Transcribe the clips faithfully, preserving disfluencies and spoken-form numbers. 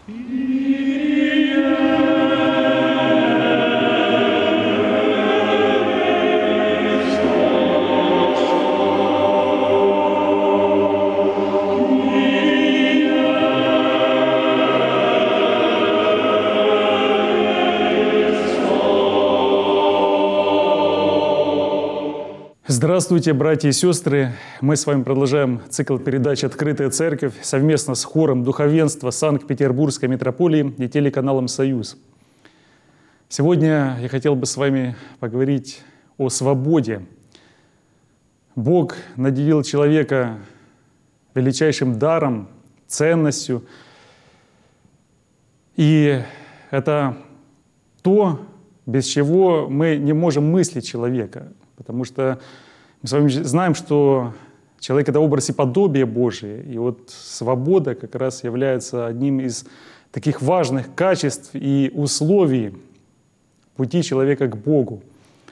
Здравствуйте, братья и сестры! Мы с вами продолжаем цикл передач «Открытая церковь» совместно с хором духовенства Санкт-Петербургской митрополии и телеканалом «Союз». Сегодня я хотел бы с вами поговорить о свободе. Бог наделил человека величайшим даром, ценностью. И это то, без чего мы не можем мыслить человека. Потому что мы с вами знаем, что человек — это образ и подобие Божие. И вот свобода как раз является одним из таких важных качеств и условий пути человека к Богу.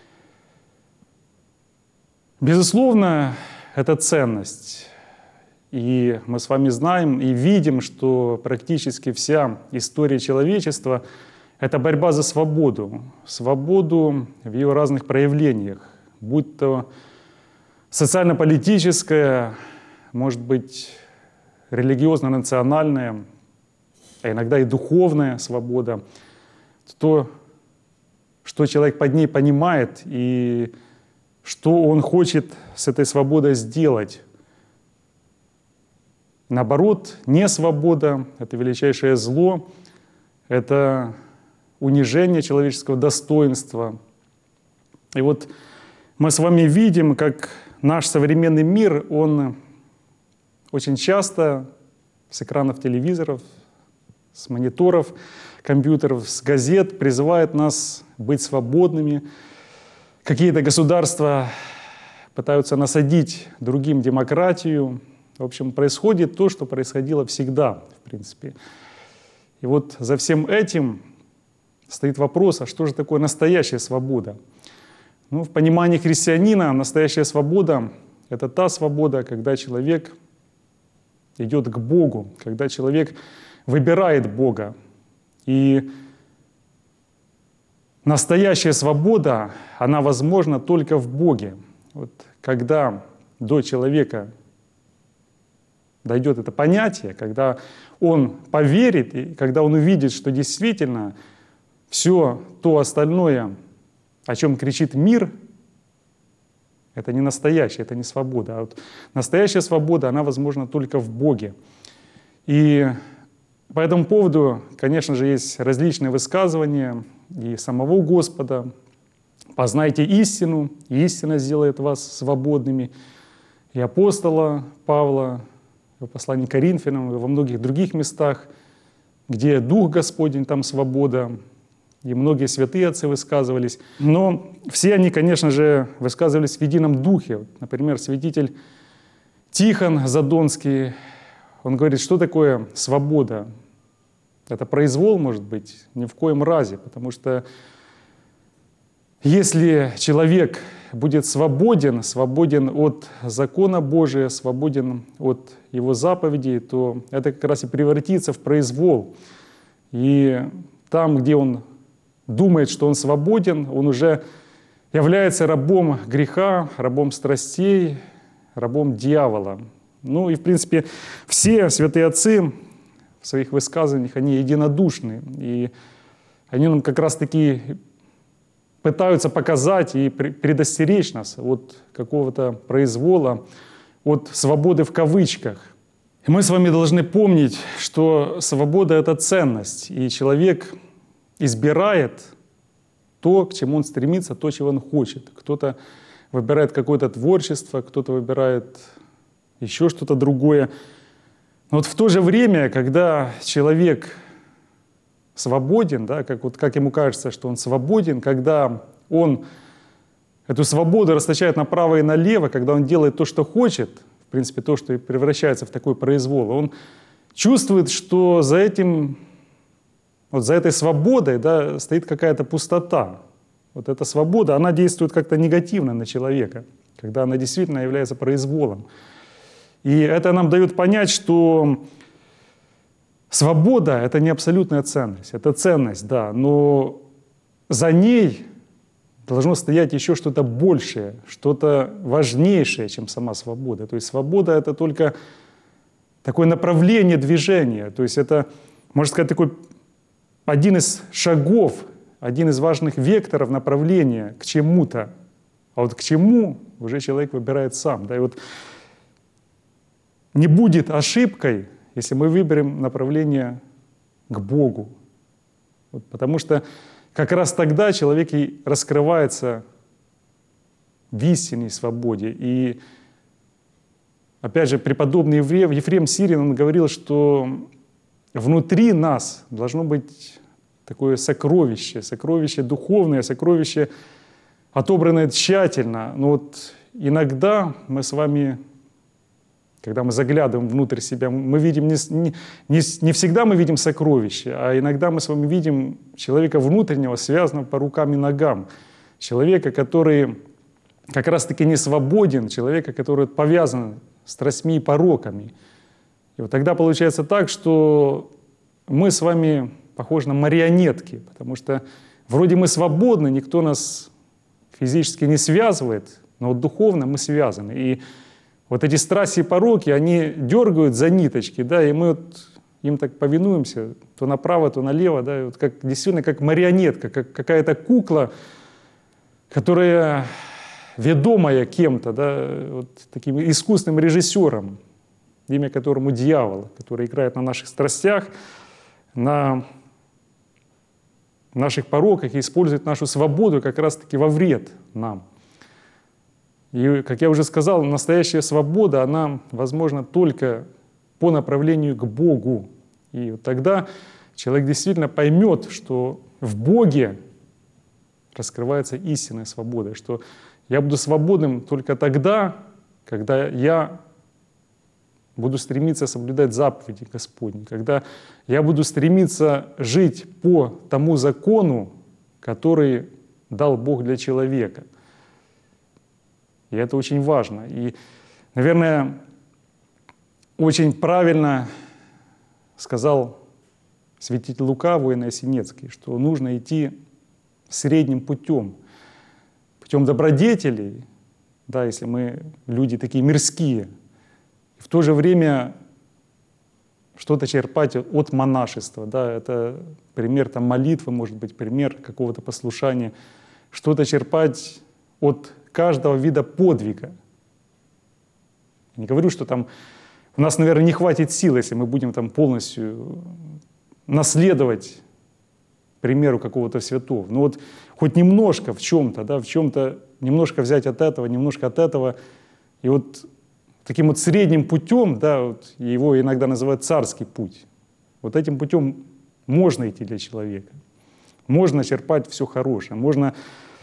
Безусловно, это ценность. И мы с вами знаем и видим, что практически вся история человечества — это борьба за свободу. Свободу в ее разных проявлениях. Будь то социально-политическая, может быть, религиозно-национальная, а иногда и духовная свобода, то, что человек под ней понимает и что он хочет с этой свободой сделать. Наоборот, не свобода — это величайшее зло, это унижение человеческого достоинства. И вот мы с вами видим, как наш современный мир, он очень часто с экранов телевизоров, с мониторов, компьютеров, с газет призывает нас быть свободными. Какие-то государства пытаются насадить другим демократию. В общем, происходит то, что происходило всегда, в принципе. И вот за всем этим стоит вопрос, а что же такое настоящая свобода? Ну, в понимании христианина настоящая свобода — это та свобода, когда человек идет к Богу, когда человек выбирает Бога. И настоящая свобода, она возможна только в Боге. Вот когда до человека дойдет это понятие, когда он поверит, и когда он увидит, что действительно все то остальное, о чем кричит мир, это не настоящее, это не свобода. А вот настоящая свобода, она возможна только в Боге. И по этому поводу, конечно же, есть различные высказывания и самого Господа. «Познайте истину, и истина сделает вас свободными». И апостола Павла, в послании к Коринфянам, и во многих других местах, где Дух Господень, там свобода. И многие святые отцы высказывались. Но все они, конечно же, высказывались в едином духе. Например, святитель Тихон Задонский, он говорит, что такое свобода? Это произвол, может быть? Ни в коем разе. Потому что если человек будет свободен, свободен от закона Божия, свободен от его заповедей, то это как раз и превратится в произвол. И там, где он думает, что он свободен, он уже является рабом греха, рабом страстей, рабом дьявола. Ну и, в принципе, все святые отцы в своих высказываниях, они единодушны. И они нам как раз-таки пытаются показать и предостеречь нас от какого-то произвола, от свободы в кавычках. И мы с вами должны помнить, что свобода — это ценность, и человек избирает то, к чему он стремится, то, чего он хочет. Кто-то выбирает какое-то творчество, кто-то выбирает еще что-то другое. Но вот в то же время, когда человек свободен, да, как, вот, как ему кажется, что он свободен, когда он эту свободу расточает направо и налево, когда он делает то, что хочет, в принципе, то, что и превращается в такой произвол, он чувствует, что за этим, вот за этой свободой, да, стоит какая-то пустота. Вот эта свобода, она действует как-то негативно на человека, когда она действительно является произволом. И это нам дает понять, что Свобода — это не абсолютная ценность, это ценность, да, но за ней должно стоять еще что-то большее, что-то важнейшее, чем сама свобода. То есть свобода — это только такое направление движения, то есть это, можно сказать, такой один из шагов, один из важных векторов направления к чему-то. А вот к чему уже человек выбирает сам. Да? И вот не будет ошибкой, если мы выберем направление к Богу. Вот, потому что как раз тогда человек и раскрывается в истинной свободе. И опять же, преподобный Ефрем, Ефрем Сирин, он говорил, что внутри нас должно быть такое сокровище, сокровище духовное, сокровище, отобранное тщательно. Но вот иногда мы с вами, когда мы заглядываем внутрь себя, мы видим не, не, не, не всегда мы видим сокровище, а иногда мы с вами видим человека внутреннего, связанного по рукам и ногам. Человека, который как раз-таки не свободен, человека, который повязан страстьми и пороками. И вот тогда получается так, что мы с вами похожи на марионетки, потому что вроде мы свободны, никто нас физически не связывает, но вот духовно мы связаны. И вот эти страсти и пороки, они дергают за ниточки, да, и мы вот им так повинуемся, то направо, то налево, да, и вот как, действительно как марионетка, как какая-то кукла, которая ведомая кем-то, да, вот таким искусным режиссером, имя которому дьявол, который играет на наших страстях, на наших пороках и использует нашу свободу как раз-таки во вред нам. И, как я уже сказал, настоящая свобода, она возможна только по направлению к Богу. И вот тогда человек действительно поймет, что в Боге раскрывается истинная свобода, что я буду свободным только тогда, когда я буду стремиться соблюдать заповеди Господни, когда я буду стремиться жить по тому закону, который дал Бог для человека. И это очень важно. И, наверное, очень правильно сказал святитель Лука, воин-осенецкий, что нужно идти средним путем, путем добродетелей, да, если мы люди такие мирские, в то же время что-то черпать от монашества. Да, это пример там, молитвы, может быть, пример какого-то послушания. Что-то черпать от каждого вида подвига. Не говорю, что там у нас, наверное, не хватит сил, если мы будем там полностью наследовать примеру какого-то святого. Но вот хоть немножко в чем-то, да, в чем-то немножко взять от этого, немножко от этого. И вот таким вот средним путем, да, вот его иногда называют царский путь. Вот этим путем можно идти для человека. Можно черпать все хорошее, можно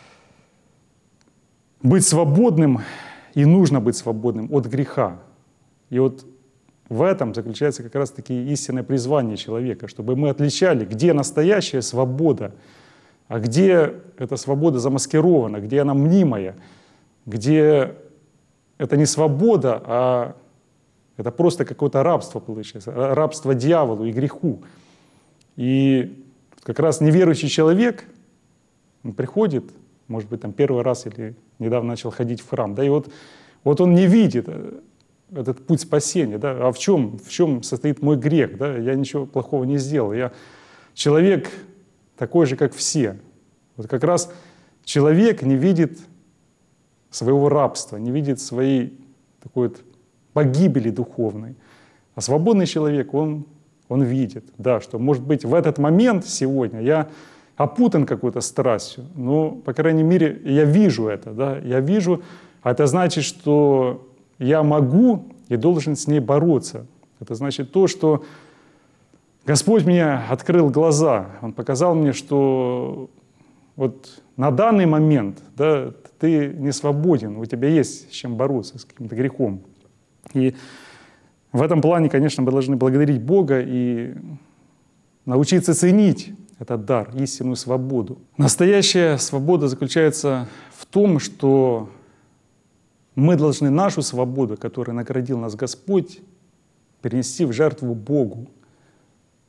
быть свободным, и нужно быть свободным от греха. И вот в этом заключается как раз-таки истинное призвание человека, чтобы мы отличали, где настоящая свобода, а где эта свобода замаскирована, где она мнимая, где это не свобода, а это просто какое-то рабство получается, рабство дьяволу и греху. И как раз неверующий человек, он приходит, может быть, там первый раз или недавно начал ходить в храм, да, и вот, вот он не видит этот путь спасения, да, а в чем, в чем состоит мой грех, да, я ничего плохого не сделал, я человек такой же, как все. Вот как раз человек не видит своего рабства, не видит своей такой вот погибели духовной. А свободный человек, он, он видит, да, что, может быть, в этот момент сегодня я опутан какой-то страстью, но, по крайней мере, я вижу это, да, я вижу, а это значит, что я могу и должен с ней бороться. Это значит то, что Господь мне открыл глаза, Он показал мне, что вот на данный момент, да, ты не свободен, у тебя есть с чем бороться, с каким-то грехом. И в этом плане, конечно, мы должны благодарить Бога и научиться ценить этот дар, истинную свободу. Настоящая свобода заключается в том, что мы должны нашу свободу, которой наградил нас Господь, перенести в жертву Богу.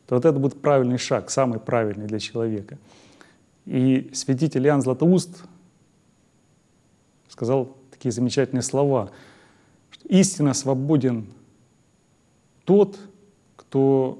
то вот это будет правильный шаг, самый правильный для человека. И святитель Иоанн Златоуст сказал такие замечательные слова, что истинно свободен тот, кто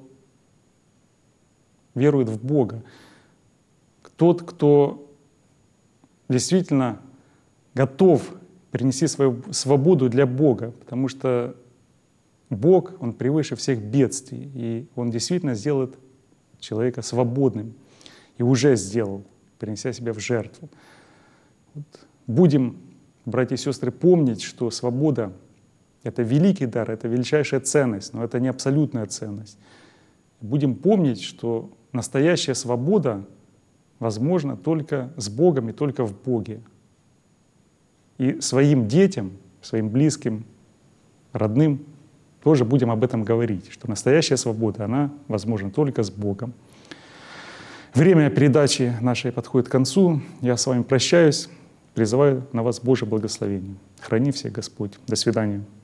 верует в Бога, тот, кто действительно готов принести свою свободу для Бога, потому что Бог, Он превыше всех бедствий, и Он действительно сделает человека свободным, и уже сделал, принеся себя в жертву. Вот. Будем, братья и сестры, помнить, что свобода — это великий дар, это величайшая ценность, но это не абсолютная ценность. Будем помнить, что настоящая свобода возможна только с Богом и только в Боге. И своим детям, своим близким, родным тоже будем об этом говорить, что настоящая свобода, она возможна только с Богом. Время передачи нашей подходит к концу. Я с вами прощаюсь, призываю на вас Божье благословение. Храни всех Господь. До свидания.